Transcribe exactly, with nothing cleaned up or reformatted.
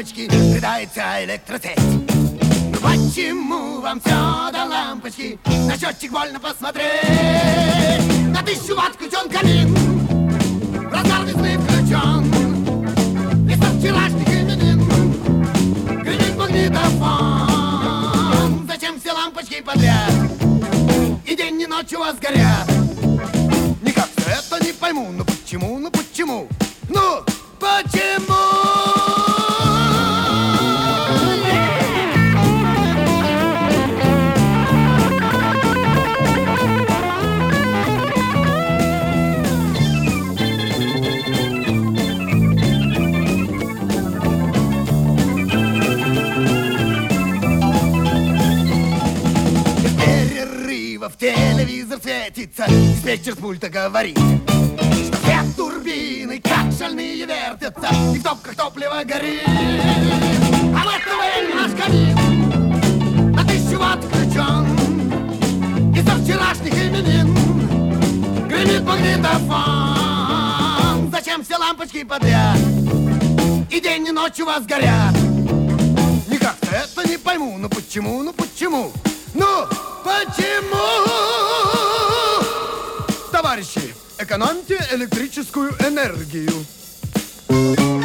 лампочки рыдается электросеть. Ну почему вам все до лампочки? На счетчик больно посмотреть. На тысячу ватт включен камин, разгар весны включен, вместо вчерашних именин гремит магнитофон. Зачем все лампочки подряд? И день, и ночь у вас горят. Никак все это не пойму. Ну почему, ну почему? Ну почему? В телевизор светится, диспетчер с пульта говорит, что все турбины как шальные вертятся, и в топках топливо горит. А в это время наш камин на тысячу ватт включен, и со вчерашних именин гремит магнитофон. Зачем все лампочки подряд? И день, и ночь у вас горят. Никак это не пойму. Ну почему, ну почему? Ну почему? Товарищи, экономьте электрическую энергию.